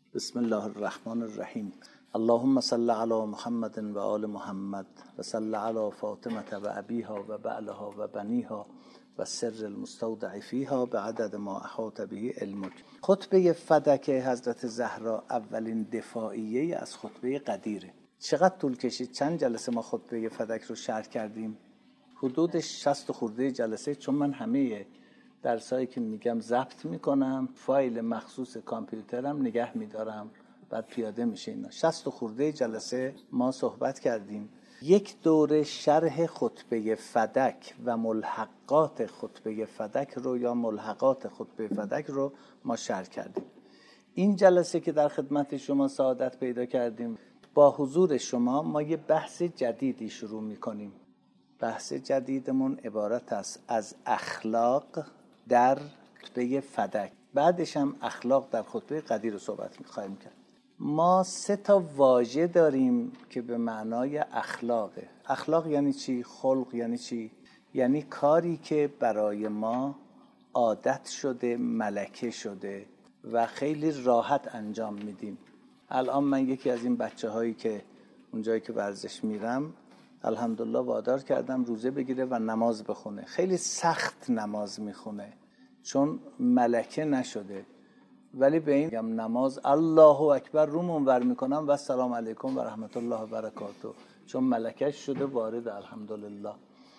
بسم الله الرحمن الرحیم. اللهم صل علی محمد و آل محمد و صل علی فاطمه و ابیها و بعلها و بنیها و سر المستودع فیها به عدد ما احاط به علمک. خطبه فدک حضرت زهرا اولین دفاعیه از خطبه قدیره. چقدر طول کشید؟ چند جلسه ما خطبه فدک رو شرح کردیم؟ حدود 60 خورده جلسه، چون من همه درسایی که میگم ضبط میکنم، فایل مخصوص کامپیوترم نگه میدارم، بعد پیاده میشه اینا. 60 خورده جلسه ما صحبت کردیم. یک دوره شرح خطبه فدک و ملحقات خطبه فدک رو یا ملحقات خطبه فدک رو ما شرح کردیم. این جلسه که در خدمت شما سعادت پیدا کردیم، با حضور شما ما یه بحث جدیدی شروع میکنیم. بحث جدیدمون عبارت است از اخلاق در خطبه فدک. بعدش هم اخلاق در خطبه قدیر رو صحبت می‌خوایم کرد. ما 3 واژه داریم که به معنای اخلاقه. اخلاق یعنی چی؟ خلق یعنی چی؟ یعنی کاری که برای ما عادت شده، ملکه شده و خیلی راحت انجام میدیم. الان من یکی از این بچه‌هایی که اونجایی که ورزش میرم الحمدلله وادار کردم روزه بگیره و نماز بخونه. خیلی سخت نماز میخونه چون ملکه نشده، ولی به این میگم نماز الله اکبر رو منور میکنم و السلام علیکم و رحمت الله و برکاته، چون ملکه شده وارد. الحمدلله.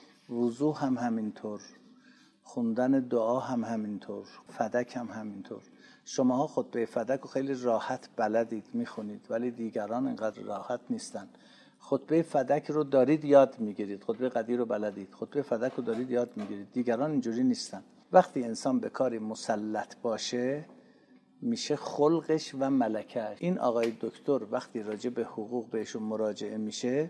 وضو هم همینطور، خوندن دعا هم همینطور، فدک هم همینطور. شماها خطبه فدک رو خیلی راحت بلدید میخونید، ولی دیگران اینقدر راحت نیستن. خطبه فدک رو دارید یاد میگیرید، خطبه قدیر رو بلدید، خطبه فدک رو دارید یاد میگیرید. دیگران اینجوری نیستن. وقتی انسان به کاری مسلط باشه میشه خلقش و ملکش. این آقای دکتر وقتی راجع به حقوق بهشون مراجعه میشه،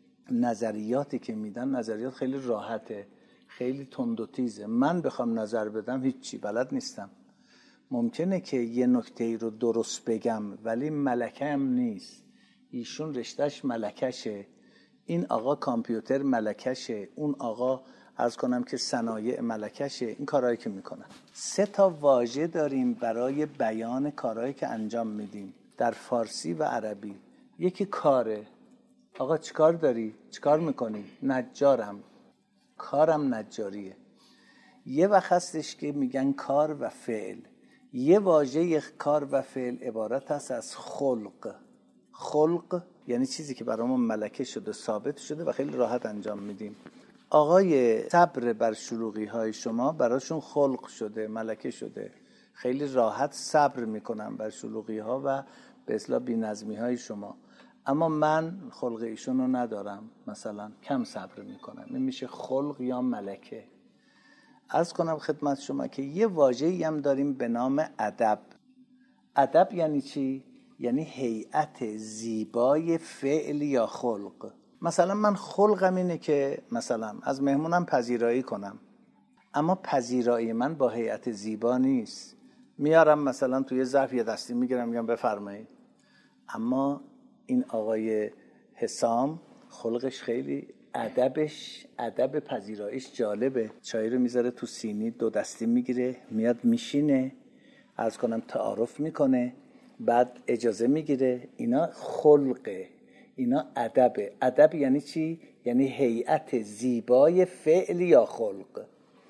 نظریاتی که میدن نظریات خیلی راحته، خیلی تند و تیزه. من بخوام نظر بدم هیچی بلد نیستم. ممکنه که یه نکته رو درست بگم ولی ملکه هم نیست. ایشون رشتهش ملکشه، این آقا کامپیوتر ملکشه، اون آقا عرض کنم که صنایع ملکشه. این کارهایی که میکنن. 3 واژه داریم برای بیان کارهایی که انجام میدیم در فارسی و عربی. یکی کاره. آقا چیکار داری؟ چیکار میکنی؟ نجارم، کارم نجاریه. یه وقت هستش که میگن کار و فعل. یه واژه کار و فعل عبارت است از خلق. خلق یعنی چیزی که برامون ملکه شده، ثابت شده و خیلی راحت انجام میدیم. آقای صبر بر شلوغی های شما براشون خلق شده، ملکه شده، خیلی راحت صبر میکنم بر شلوغی ها و به اصطلاح بی‌نظمی های شما. اما من خلق ایشون رو ندارم، مثلا کم صبر میکنم. این میشه خلق یا ملکه. عرض کنم خدمت شما که یه واژه‌ای هم داریم به نام ادب. ادب یعنی چی؟ یعنی هیئت زیبای فعل یا خلق. مثلا من خلقم اینه که مثلا از مهمونم پذیرایی کنم، اما پذیرایی من با هیئت زیبا نیست. میارم مثلا توی ظرف یه دستی میگیرم میگم بفرمایید. اما این آقای حسام خلقش خیلی ادب پذیراییش جالبه. چای رو میذاره تو سینی، 2 دستی میگیره، میاد میشینه، عرض کنم تعارف میکنه، بعد اجازه میگیره. اینا خلقه، اینا ادبه. ادب یعنی چی؟ یعنی هیئت زیبای فعل یا خلق.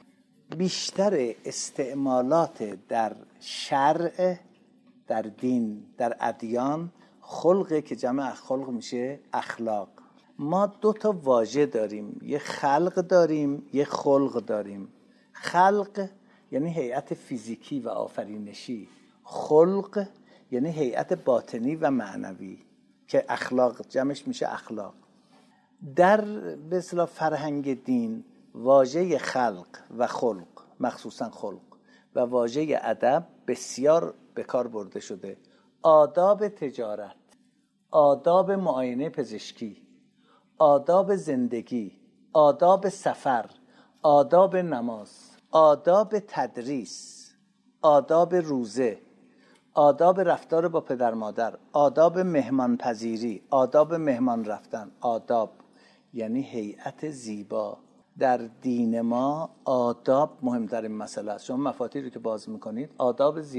بیشتر استعمالات در شرع، در دین، در ادیان خلقه که جمع خلق میشه اخلاق. ما 2 واژه داریم، یه خلق داریم، یه خلق داریم. خلق یعنی هیئت فیزیکی و آفرینشی، خلق یعنی هیئت باطنی و معنوی که اخلاق جمعش میشه اخلاق. در به اصطلاح فرهنگ دین واژه خلق و خلق، مخصوصا خلق و واژه ادب بسیار به کار برده شده. آداب تجارت، آداب معاینه پزشکی، آداب زندگی، آداب سفر، آداب نماز، آداب تدریس، آداب روزه، آداب رفتار با پدر مادر، آداب مهمان پذیری، آداب مهمان رفتن. آداب یعنی هیئت زیبا. در دین ما آداب مهمترین مسئله است. شما مفاتیحی رو که باز میکنید، آداب زیارت،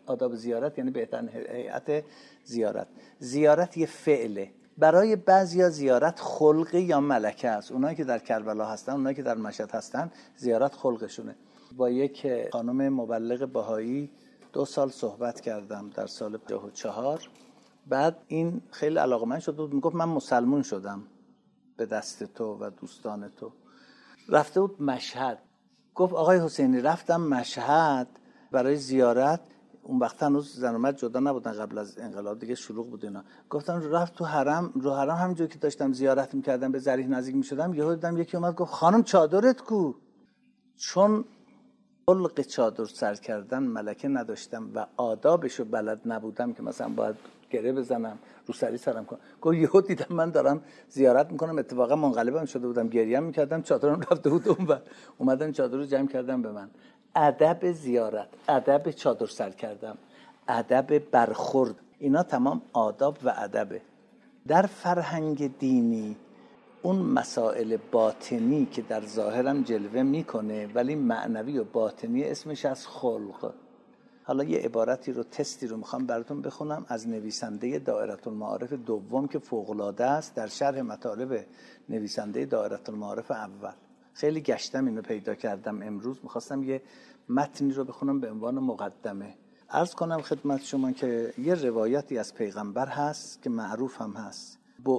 آداب زیارت یعنی بهترین هیئت زیارت. زیارت یه فعله. برای بعضیا زیارت خلقی یا ملکه است. اونایی که در کربلا هستن، اونایی که در مشهد هستن، زیارت خلقشونه. با یک خانم مبلغ بهایی 2 سال صحبت کردم در سال 54. بعد این خیلی علاقه‌مند شد بود، میگفت من مسلمون شدم به دست تو و دوستان تو. رفته بود مشهد. گفت آقای حسینی رفتم مشهد برای زیارت. اون وقت هنوز زن و مرد جدا نبودن، قبل از انقلاب دیگه شلوغ بود اینا. گفتم رفت تو حرم، رو حرم همینجور که داشتم زیارت می‌کردم به ضریح نزدیک می‌شدم، یهو دیدم یکی اومد گفت خانم چادرت کو؟ چون خلق چادر سر کردن ملکه نداشتم و آدابشو بلد نبودم که مثلا باید گره بزنم رو سری سرم کنم. گفت یهو دیدم من دارم زیارت میکنم، اتفاقا منقلبم شده بودم، گریه میکردم، چادرم رفته بود اون، اومدن چادر رو جمع کردم به من. ادب زیارت، ادب چادر سر کردم، ادب برخورد، اینا تمام آداب و ادبه. در فرهنگ دینی اون مسائل باطنی که در ظاهرم جلوه میکنه ولی معنوی و باطنی اسمش از خلق. حالا یه عبارتی رو، تستی رو میخوام براتون بخونم از نویسنده دائره المعارف دوم که فوق‌العاده است در شرح مطالب نویسنده دائره المعارف اول. خیلی گشتم اینو پیدا کردم امروز، میخواستم یه متنی رو بخونم به عنوان مقدمه. عرض کنم خدمت شما که یه روایتی از پیغمبر هست که معروف هم هست: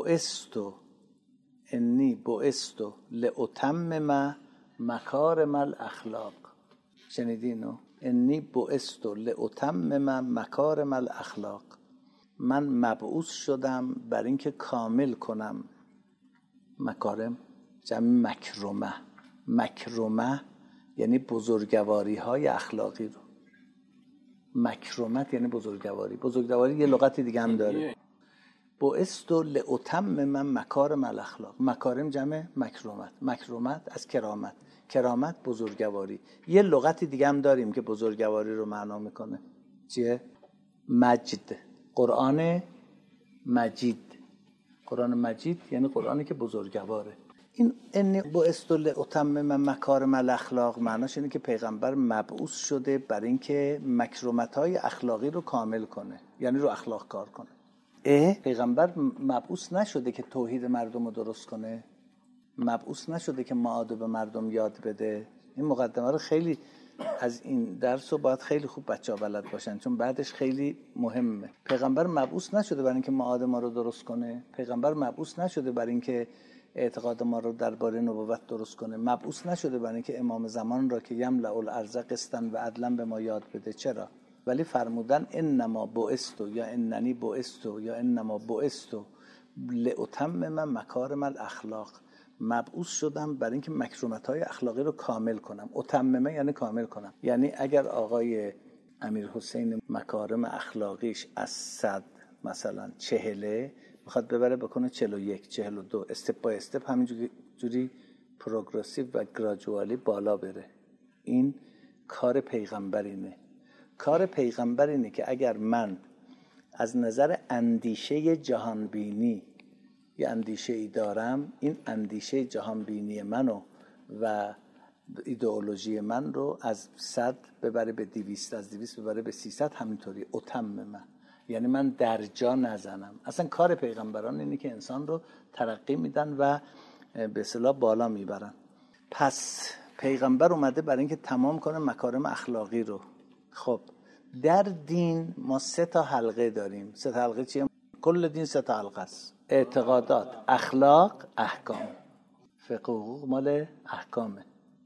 انی بعثت لأتمم مکارم الاخلاق. شنیدینو؟ انی بعثت لأتمم مکارم الاخلاق. من مبعوث شدم بر اینکه کامل کنم مکارم، جمع مکرمه. مکرمه یعنی بزرگواری های اخلاقی رو. مکرمت یعنی بزرگواری. بزرگواری یه لغت دیگه هم داره. بعثت لأتمم مکارم الاخلاق. مکارم جمع مکرمت. مکرمت از کرامت. کرامت بزرگواری. یه لغتی دیگه هم داریم که بزرگواری رو معنا میکنه. چیه؟ مجد. قرآن مجید. قرآن مجید یعنی قرآنی که بزرگواره. این انی بعثت لأتمم مکارم الاخلاق معناش اینه که پیغمبر مبعوث شده برای اینکه مکرمت‌های اخلاقی رو کامل کنه، یعنی رو اخلاق کار کنه. پیغمبر مبعوث نشده که توحید مردم رو درست کنه، مبعوث نشده که معاد به مردم یاد بده. این مقدمه رو خیلی از این درس رو باید خیلی خوب بچه‌ها بلد باشن، چون بعدش خیلی مهمه. پیغمبر مبعوث نشده برای اینکه معاد ما رو درست کنه. پیغمبر مبعوث نشده برای اینکه اعتقاد ما رو درباره نبوت درست کنه. مبعوث نشده برای اینکه امام زمان را که یملأ الارض قسطا و عدلا به ما یاد بده. چرا؟ ولی فرمودن انما بعثت یا اننی بعثت یا انما بعثت لأتمم مکارم الاخلاق. مبعوث شدم برای اینکه مکرمت‌های اخلاقی رو کامل کنم. اتممه یعنی کامل کنم. یعنی اگر آقای امیر حسین مکارم اخلاقیش از 100 مثلا 40 میخواد ببره بکنه 41 42 استپ بای استپ همینجوری پروگرسیو و گراجوالی بالا بره. این کار پیغمبر اینه. کار پیغمبر اینه که اگر من از نظر اندیشه جهانبینی یه اندیشه ای دارم، این اندیشه جهانبینی منو و ایدئولوژی من رو از 100 ببره به 200، از 200 ببره به 300، همینطوری اتممه. یعنی من درجا نزنم. اصلا کار پیغمبران اینه که انسان رو ترقی میدن و به اصطلاح بالا میبرن. پس پیغمبر اومده برای اینکه تمام کنه مکارم اخلاقی رو. خب در دین ما 3 حلقه داریم. 3 حلقه چیه؟ کل دین 3 حلقه است: اعتقادات، اخلاق، احکام. فقه و حقوق مال احکامه.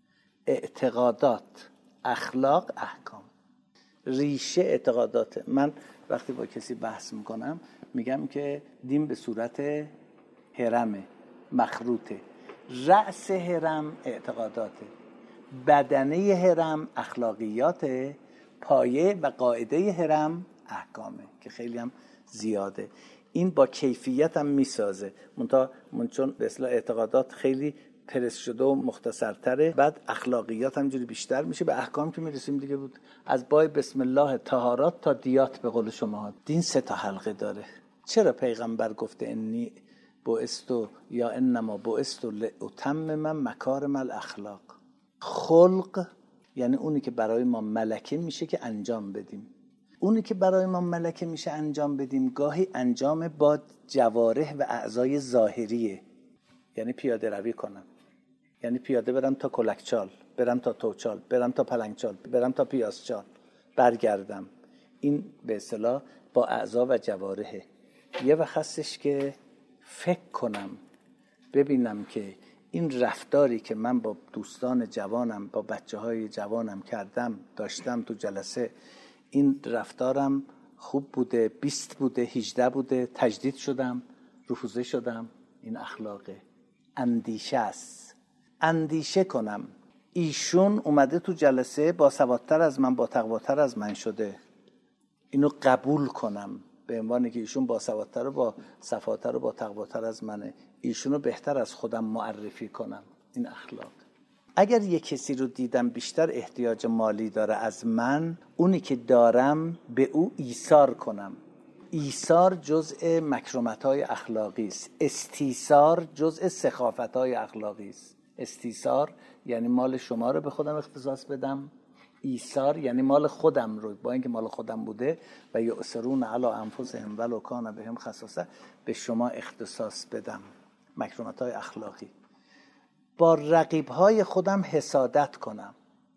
اعتقادات، اخلاق، احکام. ریشه اعتقاداته. من وقتی با کسی بحث میکنم میگم که دین به صورت هرمه، مخروطه. رأس هرم اعتقاداته، بدنه هرم اخلاقیاته، پایه و قاعده هرم احکامه که خیلی هم زیاده. این با کیفیت هم میسازه. چون به اصطلاح اعتقادات خیلی پرس شده و مختصرتره، بعد اخلاقیات همجوری بیشتر میشه، به احکام که میرسیم دیگه بود از بای بسم الله طهارات تا دیات. به قول شما دین 3 حلقه داره. چرا پیغمبر گفته انی بعثت یا انما بعثت لأتمم مکارم الاخلاق؟ خلق یعنی اونی که برای ما ملکه میشه که انجام بدیم. اونی که برای ما ملکه میشه انجام بدیم گاهی انجام با جوارح و اعضای ظاهریه. یعنی پیاده روی کنم، یعنی پیاده برم تا کلکچال، برم تا توچال، برم تا پلنگچال، برم تا پیازچال، برگردم. این به اصطلاح با اعضا و جوارحه. یه وقت هستش که فکر کنم، ببینم که این رفتاری که من با دوستان جوانم، با بچه‌های جوانم کردم، داشتم تو جلسه، این رفتارم خوب بوده، 20 بوده، 18 بوده، تجدید شدم، رفوزه شدم. این اخلاقه. اندیشه است. اندیشه کنم ایشون اومده تو جلسه با سوادتر از من، با تقواتر از من شده، اینو قبول کنم به عنوان که ایشون با سوادتر و با صفاتر و با تقواتر از منه، ایشونو بهتر از خودم معرفی کنم. این اخلاق. اگر یک کسی رو دیدم بیشتر احتیاج مالی داره از من، اونی که دارم به او ایثار کنم. ایثار جزء مکرمت‌های اخلاقی است. استیثار جزء سخافت‌های اخلاقی است. استیثار یعنی مال شما رو به خودم اختصاص بدم. ایثار یعنی مال خودم رو با اینکه مال خودم بوده و یؤثرون علی انفسهم ولو کان بهم خصاصه به شما اختصاص بدم. مکرمت‌های اخلاقی. با رقیب‌های خودم حسادت کنم.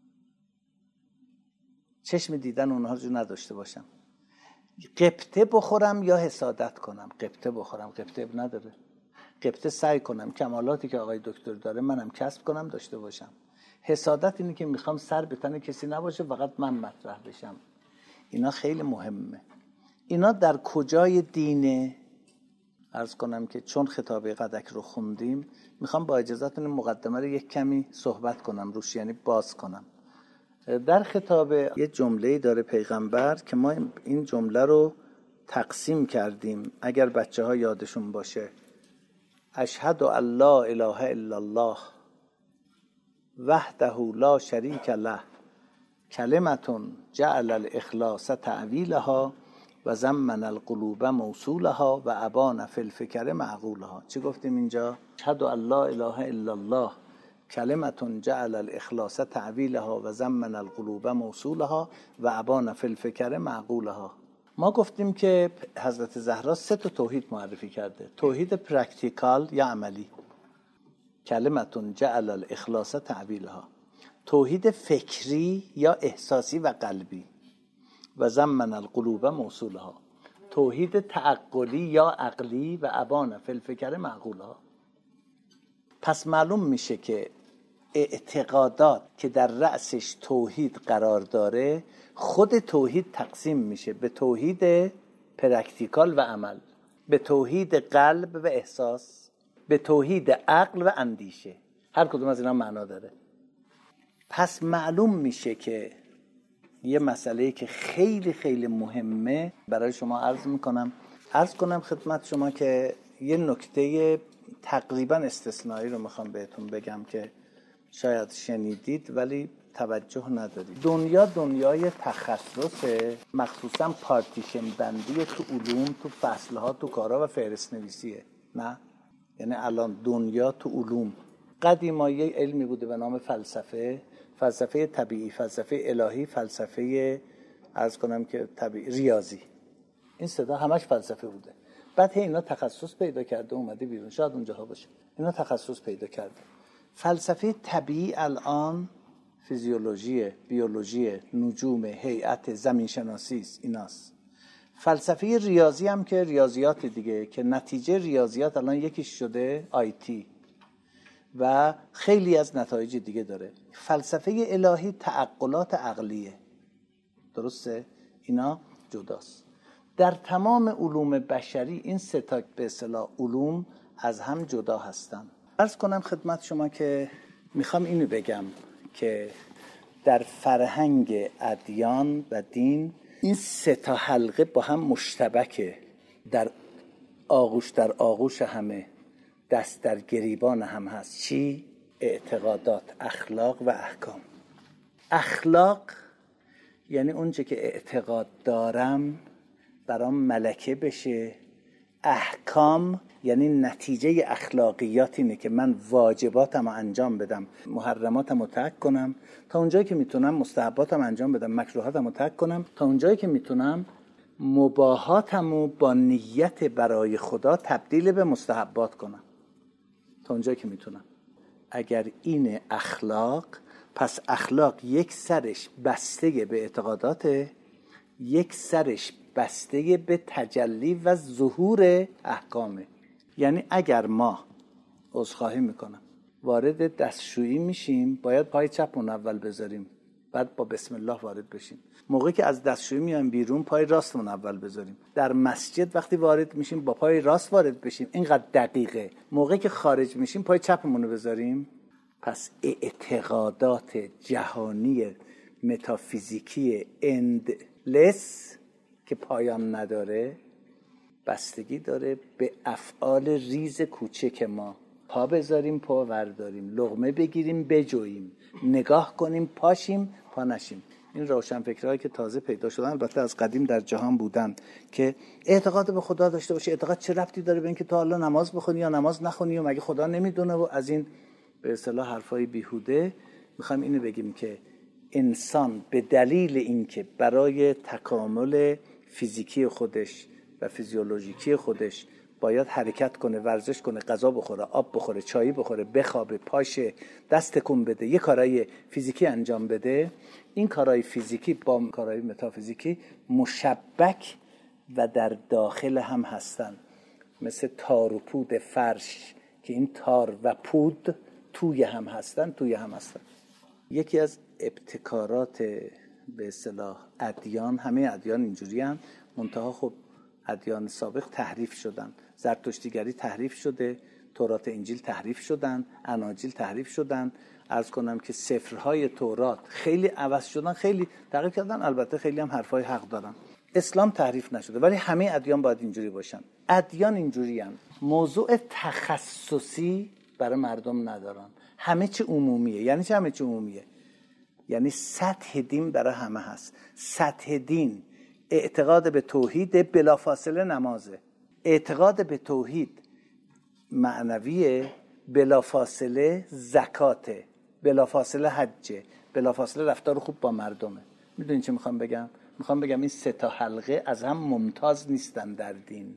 چشم دیدن اونها رو نداشته باشم. قبطه بخورم یا حسادت کنم؟ قبطه بخورم. قبطه نداره. قبطه سعی کنم کمالاتی که آقای دکتر داره منم کسب کنم، داشته باشم. حسادت اینه که میخوام سر به تن کسی نباشه، فقط من مطرح بشم. اینا خیلی مهمه. اینا در کجای دینه؟ عرض کنم که چون خطاب قدک رو خوندیم، میخوام با اجازهتون مقدمه رو یک کمی صحبت کنم روش، یعنی باز کنم. در خطاب یه جمله‌ای داره پیغمبر که ما این جمله رو تقسیم کردیم، اگر بچه‌ها یادشون باشه. اشهد ان لا اله الا الله وحده لا شریک له کلمة جعل الاخلاص تعویلها و زمن القلوب موصولها و ابان فی الفکر معقولها. چی گفتیم اینجا؟ اشهد ان لا اله الا الله کلمة جعل الاخلاص تعویلها و زمن القلوب موصولها و ابان فی الفکر معقولها. ما گفتیم که حضرت زهرا 3 تا توحید معرفی کرده. توحید پرکتیکال یا عملی، کلمة جعل الاخلاص تعویلها. توحید فکری یا احساسی و قلبی، و زمن القلوب موصولها. توحید تعقلی یا عقلی و ابان فی الفکر معقولها. پس معلوم میشه که اعتقادات که در رأسش توحید قرار داره، خود توحید تقسیم میشه به توحید پرکتیکال و عمل، به توحید قلب و احساس، به توحید عقل و اندیشه. هر کدوم از اینا معنا داره. پس معلوم میشه که یه مسئله‌ای که خیلی خیلی مهمه برای شما عرض کنم خدمت شما که یه نکته تقریبا استثنایی رو میخوام بهتون بگم که شاید شنیدید ولی توجه ندارید. دنیای تخصصه، مخصوصا پارتیشن بندی تو علوم، تو فصلها، تو کارا و فهرست نویسیه. نه، یعنی الان دنیا تو علوم قدیما یه علمی بوده به نام فلسفه طبیعی، فلسفه الهی، فلسفه عرض کنم که طبیعی، ریاضی. این صدا همش فلسفه بوده. بعد اینا تخصص پیدا کرده اومده بیرون، شاید اونجاها باشه. اینا تخصص پیدا کرده. فلسفه طبیعی الان فیزیولوژی، بیولوژی، نجوم، هیئت، زمین شناسی است. ایناست. فلسفه ریاضی هم که ریاضیات دیگه، که نتیجه ریاضیات الان یکیش شده آیتی و خیلی از نتایج دیگه داره. فلسفه الهی تعقلات عقلیه. درسته؟ اینا جداست. در تمام علوم بشری این 3 تا به اصطلاح علوم از هم جدا هستن. عرض کنم خدمت شما که میخوام اینو بگم که در فرهنگ ادیان و دین این 3 تا حلقه با هم مشتبکه، در آغوش همه، دست در گریبان هم هست. چی؟ اعتقادات، اخلاق و احکام. اخلاق یعنی اونچه که اعتقاد دارم برام ملکه بشه احکام یعنی نتیجه اخلاقیات اینه که من واجباتم رو انجام بدم، محرماتم رو ترک کنم، تا اونجایی که میتونم مستحباتم انجام بدم، مکروهاتم رو ترک کنم، تا اونجایی که میتونم مباحاتم رو با نیت برای خدا تبدیل به مستحبات کنم، تا اونجایی که میتونم. اگر این اخلاق، پس اخلاق یک سرش بسته به اعتقاداته، یک سرش بسته به تجلی و ظهور احکامه. یعنی اگر ما عذرخواهی میکنم وارد دستشویی میشیم، باید پای چپمون اول بذاریم، بعد با بسم الله وارد بشیم. موقعی که از دستشویی میایم بیرون، پای راستمون اول بذاریم. در مسجد وقتی وارد میشیم با پای راست وارد بشیم، اینقدر دقیقه. موقعی که خارج میشیم پای چپمون رو بذاریم. پس اعتقادات جهانی متافیزیکی اندلس که پایان نداره، بستگی داره به افعال ریز کوچک ما. پا بذاریم، پا ورداریم، لقمه بگیریم، بجوییم، نگاه کنیم، پاشیم، پا نشیم. این روشنفکرهایی که تازه پیدا شدن، البته از قدیم در جهان بودن، که اعتقاد به خدا داشته باشه. اعتقاد چه ربطی داره به اینکه تو حالا نماز بخونی یا نماز نخونی و مگه خدا نمیدونه؟ و از این به اصطلاح حرفای بیهوده. میخوایم اینو بگیم که انسان به دلیل اینکه برای تکامل فیزیکی خودش و فیزیولوژیکی خودش باید حرکت کنه، ورزش کنه، غذا بخوره، آب بخوره، چای بخوره، بخوابه، پاشه، دست تکون بده، یه کارهای فیزیکی انجام بده، این کارهای فیزیکی با کارهای متافیزیکی مشبک و در داخل هم هستن. مثل تار و پود فرش که این تار و پود توی هم هستن. یکی از ابتکارات به اصطلاح ادیان، همه ادیان اینجوری هم، منتها خب ادیان سابق تحریف شدن. زرتشتیگری تحریف شده، تورات انجیل تحریف شدن، اناجیل تحریف شدن. عرض کنم که سفرهای تورات خیلی عوض شدن، خیلی تغییر کردن. البته خیلی هم حرفای حق دارن. اسلام تحریف نشده، ولی همه ادیان باید اینجوری باشن. ادیان اینجوری هم موضوع تخصصی برای مردم ندارن، همه چی عمومیه. یعنی چه همه چی عمومیه؟ یعنی سطح دین برای همه هست. سطح دین اعتقاد به توحید، بلافاصله نمازه. اعتقاد به توحید معنویه، بلافاصله زکاته، بلافاصله حجه، بلافاصله رفتار خوب با مردمه. میدونین چه میخوام بگم؟ میخوام بگم این سه تا حلقه از هم ممتاز نیستن در دین.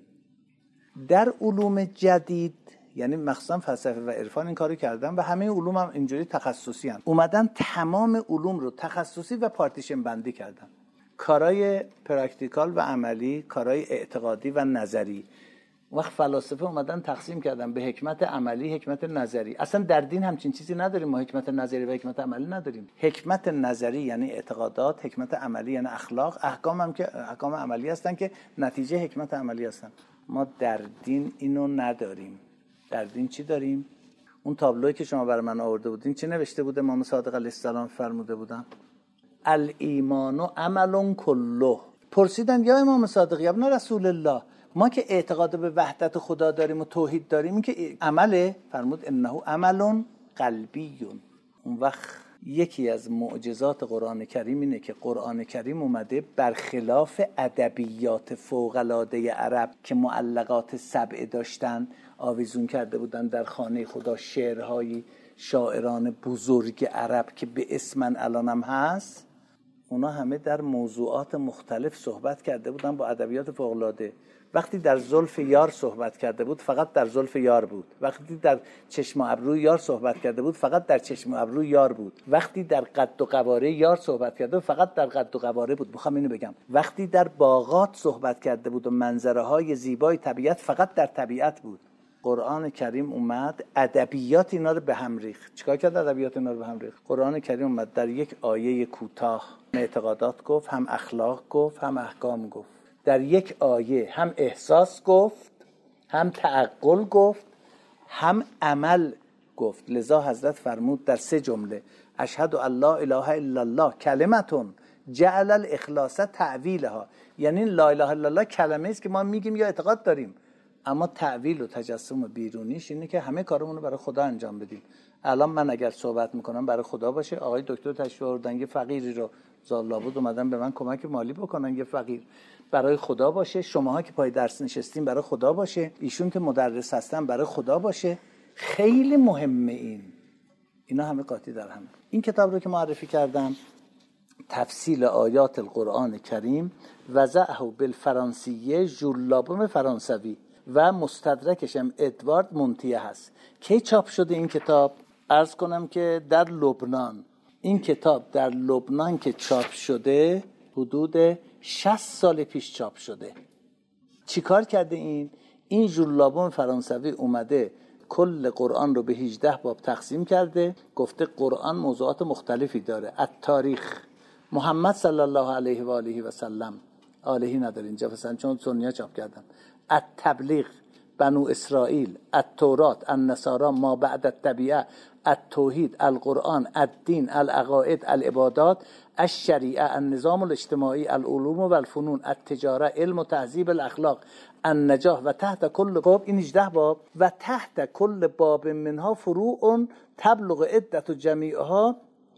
در علوم جدید، یعنی مخصوصا فلسفه و عرفان، این کارو کردن و همه علوم هم اینجوری تخصصی هستن. اومدن تمام علوم رو تخصصی و پارتیشن بندی کردن. کارهای پرکتیکال و عملی، کارهای اعتقادی و نظری. وقت فلاسفه اومدن تقسیم کردن به حکمت عملی، حکمت نظری. اصلا در دین همچین چیزی نداریم. ما حکمت نظری و حکمت عملی نداریم. حکمت نظری یعنی اعتقادات، حکمت عملی یعنی اخلاق، احکام هم که احکام عملی هستن که نتیجه حکمت عملی هستن. ما در دین اینو نداریم. در دین چی داریم؟ اون تابلویی که شما برای من آورده بودین چی نوشته بود؟ امام صادق علیه السلام فرموده بودن الایمان عمل کله. پرسیدن یا امام صادق یا ابن رسول الله، ما که اعتقاد به وحدت خدا داریم و توحید داریم، این که عمله؟ فرمود انه عمل قلبی. اون وقت یکی از معجزات قرآن کریم اینه که قرآن کریم اومده برخلاف ادبیات فوق‌العاده عرب که معلقات سبع داشتن، آویزون کرده بودن در خانه خدا شعرهای شاعران بزرگ عرب که به اسمن الانم هست. اونا همه در موضوعات مختلف صحبت کرده بودن با ادبیات فوق‌العاده. وقتی در زلف یار صحبت کرده بود فقط در زلف یار بود. وقتی در چشم و ابروی یار صحبت کرده بود فقط در چشم و ابروی یار بود. وقتی در قد و قواره یار صحبت کرده بود فقط در قد و قواره بود. میخوام اینو بگم وقتی در باغات صحبت کرده بود و منظره‌های زیبای طبیعت فقط در طبیعت بود. قرآن کریم اومد ادبیات اینا رو به هم ریخت. چیکار کرد ادبیات اینا رو به هم ریخت؟ قرآن کریم اومد در یک آیه کوتاه اعتقادات گفت، هم اخلاق گفت، هم احکام گفت. در یک آیه هم احساس گفت، هم تعقل گفت، هم عمل گفت. لذا حضرت فرمود در 3 جمله اشهد ان لا اله الا الله کلمتون جعل الاخلاص تعویلها. یعنی لا اله الا الله کلمه است که ما میگیم یا اعتقاد داریم، اما تعویل و تجسم بیرونیش اینه که همه کارمون رو برای خدا انجام بدیم. الان من اگر صحبت میکنم برای خدا باشه، آقای دکتر تشریف آوردن یه فقیری رو زالابود اومدن به من کمک مالی بکنن، یه فقیر برای خدا باشه، شماها که پای درس نشستین برای خدا باشه، ایشون که مدرس هستن برای خدا باشه. خیلی مهمه اینا همه قاطی در هم. این کتاب رو که معرفی کردم، تفصیل آیات القرآن کریم، وضعه بالفرانسیه ژولابوم فرانسوی و مستدرکش هم ادوارد مونتیه هست. کی چاپ شده این کتاب؟ عرض کنم که در لبنان. این کتاب در لبنان که چاپ شده حدود 60 سال پیش چاپ شده. چی کار کرده این ژولابوم فرانسوی اومده کل قرآن رو به 18 باب تقسیم کرده، گفته قرآن موضوعات مختلفی داره. التاریخ، محمد صلی الله علیه و آله و سلم، آلهی نداره اینجا مثلا چون سنی‌ها چاپ کردن. التبلیغ، بنو اسرائیل، التورات، النصارا، ما بعد الطبیعه، التوحید، القرآن، الدین، العقائد، العبادات، الشریعه، النظام الاجتماعی، العلوم و الفنون، التجاره، علم و تهذیب الاخلاق، النجاح و تحت کل باب، این 18 باب، و تحت کل باب منها فروع تبلغ عدت و جمیعها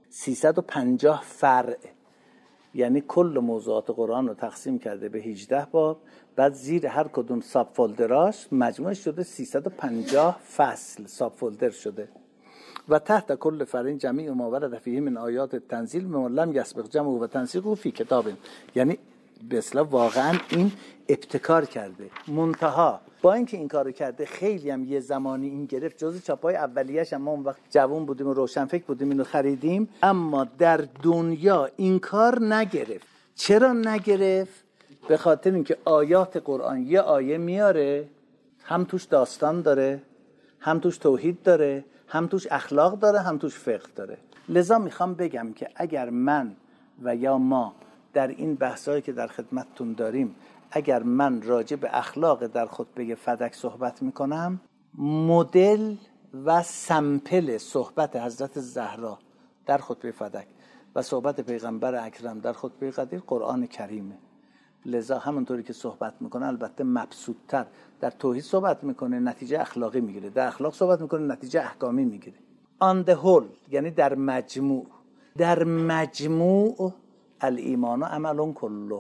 350 فرع. یعنی کل موضوعات قرآن رو تقسیم کرده به 18 باب، بعد زیر هر کدوم ساب فولدراش مجموع شده 350 فصل ساب فولدر شده. و تحت کل فرین جمیع ما ورد فیه من آیات تنزیل ما لم یسبق جمع و تنسیق فی کتاب. یعنی به اصطلاح واقعا این ابتکار کرده. منتها با اینکه این کارو کرده خیلی هم یه زمانی این گرفت، جزء چاپای اولیه‌اش هم ما اون وقت جوان بودیم و روشنفکر بودیم اینو خریدیم، اما در دنیا این کار نگرفت. چرا نگرفت؟ به خاطر اینکه آیات قرآن یه آیه میاره، هم توش داستان داره، هم توش توحید داره، هم توش اخلاق داره، هم توش فقه داره. لذا میخوام بگم که اگر من و یا ما در این بحثایی که در خدمتتون داریم، اگر من راجع به اخلاق در خطبه فدک صحبت میکنم، مدل و سمپل صحبت حضرت زهرا در خطبه فدک و صحبت پیغمبر اکرم در خطبه قدیر قرآن کریمه. لذا همونطوری که صحبت میکنه البته مبسوط‌تر در توحید صحبت میکنه، نتیجه اخلاقی میگیره، در اخلاق صحبت میکنه، نتیجه احکامی میگیره. on the whole، یعنی در مجموع الایمان و عمل کله.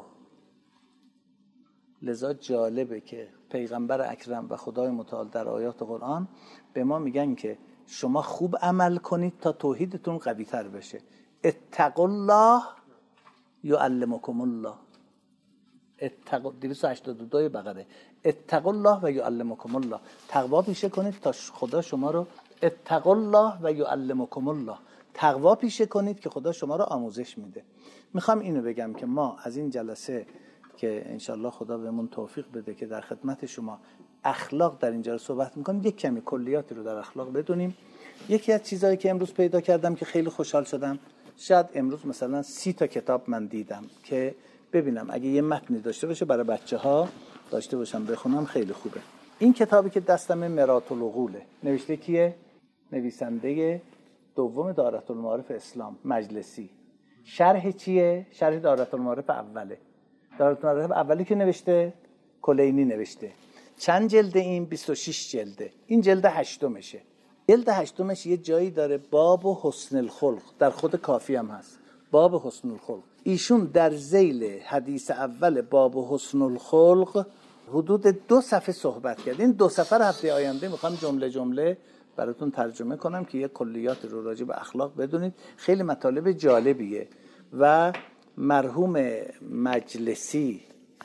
لذا جالبه که پیغمبر اکرم و خدای متعال در آیات قرآن به ما میگن که شما خوب عمل کنید تا توحیدتون قوی تر بشه. اتقوا الله یعلمکم الله. 282 بقره. اتقوا الله و یعلمکم الله. تقوا پیشه کنید تا خدا شما رو، اتقوا الله و یعلمکم الله، تقوا پیشه کنید که خدا شما رو آموزش میده. میخوام اینو بگم که ما از این جلسه که انشالله خدا بهمون توفیق بده که در خدمت شما اخلاق در اینجا رو صحبت میکنیم، یک کمی کلیاتی رو در اخلاق بدونیم. یکی از چیزایی که امروز پیدا کردم که خیلی خوشحال شدم، شاید امروز مثلا 30 تا کتاب من دیدم که ببینم اگه یه متنی داشته باشه برای بچه‌ها داشته باشم بخونم، خیلی خوبه. این کتابی که دستم مرات العقوله، نوشته کیه؟ نویسنده دوم دایره المعارف اسلام، مجلسی. شرح چیه؟ شرح دایره المعارف اوله. دایره المعارف اولی که نوشته کلینی نوشته. چند جلده این؟ 26 جلده. این جلد 8مشه. جلد 8مش یه جایی داره باب و حسن الخلق، در خود کافی هم هست باب حسن الخلق. ایشون در ذیل حدیث اول باب حسن الخلق حدود 2 صفحه صحبت کرد. این 2 صفحه رو هفته آینده میخوام جمله جمله براتون ترجمه کنم که یه کلیات رو راجع به اخلاق بدونید. خیلی مطالب جالبیه. و مرحوم مجلسی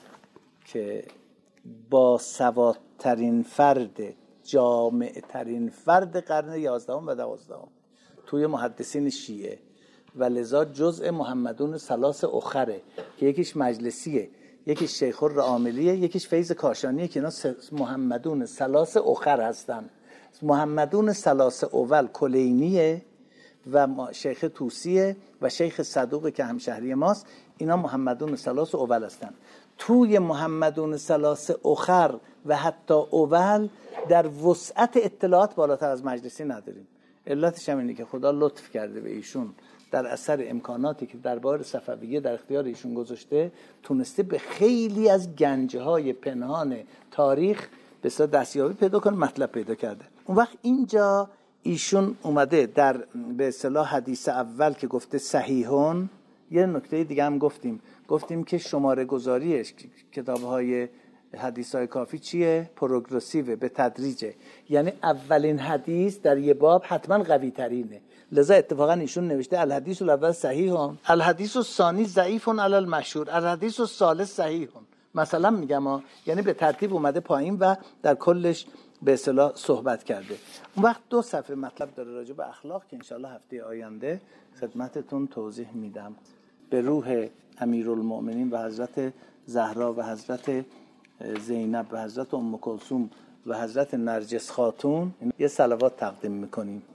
که با سوادترین فرد، جامعترین فرد قرن 11 و 12 توی محدثین شیعه و لذا جزء محمدون ثلاث اخره که یکیش مجلسیه، یکیش شیخ الرعاملیه، یکیش فیض کاشانیه که اینا محمدون ثلاث اخر هستن. محمدون ثلاث اول کلینیه و شیخ توسیه و شیخ صدوق که همشهری ماست. اینا محمدون ثلاث اول هستن. توی محمدون ثلاث اخر و حتی اول در وسعت اطلاعات بالاتر از مجلسی نداریم. علتش هم اینه که خدا لطف کرده به ایشون در اثر امکاناتی که دربار صفویه در اختیار ایشون گذاشته، تونسته به خیلی از گنجهای پنهان تاریخ به صورت دستیابی پیدا کنه، مطلب پیدا کرده. اون وقت اینجا ایشون اومده در به اصطلاح حدیث اول که گفته صحیحون، یه نکته دیگه هم گفتیم که شماره گذاریش کتاب‌های حدیث‌های کافی چیه؟ پروگرسیوه، به تدریجه. یعنی اولین حدیث در یه باب حتما قوی ترینه. لذا اتفاقا ایشون نوشته الحدیث الاول صحیح، الحدیث الثانی ضعیف علی المشهور، الحدیث الثالث صحیح. مثلا میگم یعنی به ترتیب اومده پایین و در کلش به اصطلاح صحبت کرده. اون وقت 2 صفحه مطلب داره راجع به اخلاق که انشالله هفته آینده خدمتتون توضیح میدم. به روح امیرالمؤمنین و حضرت زهرا و حضرت زینب و حضرت ام کلثوم و حضرت نرجس خاتون یه صلوات تقدیم میکنیم.